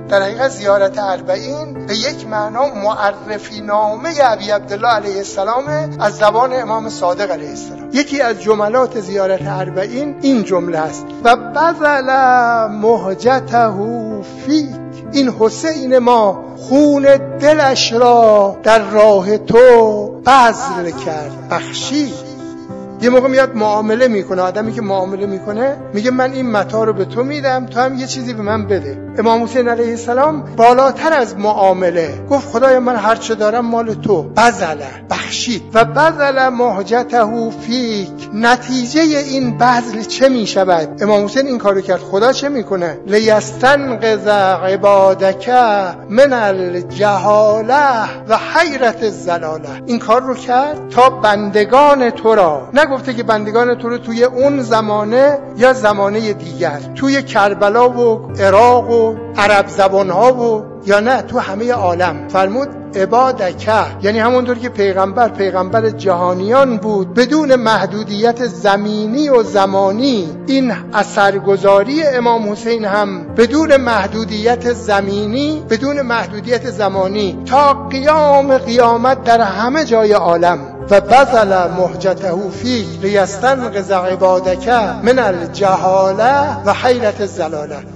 در حقیقت زیارت اربعین به یک معنا معرفی نامه ابی عبدالله علیه السلام از زبان امام صادق علیه السلام. یکی از جملات زیارت اربعین این جمله است: و بذل مهجته فیک. این حسین ما خون دلش را در راه تو بذل کرد، بخشید. یه موقع میاد معامله میکنه، آدمی که معامله میکنه میگه من این متاع رو به تو میدم، تو هم یه چیزی به من بده. امام حسین علیه السلام بالاتر از معامله گفت خدایا من هر چه دارم مال تو. بذل، بخشید. و بذل مهجته فیک. نتیجه این بذل چه میشود؟ امام حسین این کارو کرد. خدا چه میکنه؟ لیستنقذ عبادک من الجهاله و حیرت الضلاله. این کار رو کرد تا بندگان تو را، نگفته که بندگان تو رو توی اون زمانه یا زمانه دیگر، توی کربلا و عراق و عرب زبانها و یا نه تو همه عالم، فرمود عبادک، یعنی همونطور که پیغمبر جهانیان بود بدون محدودیت زمینی و زمانی، این اثرگذاری امام حسین هم بدون محدودیت زمینی بدون محدودیت زمانی تا قیام قیامت در همه جای عالم. و بذل مهجته فیک لیستنقذ عبادک من الجهاله و حیرت الضلاله.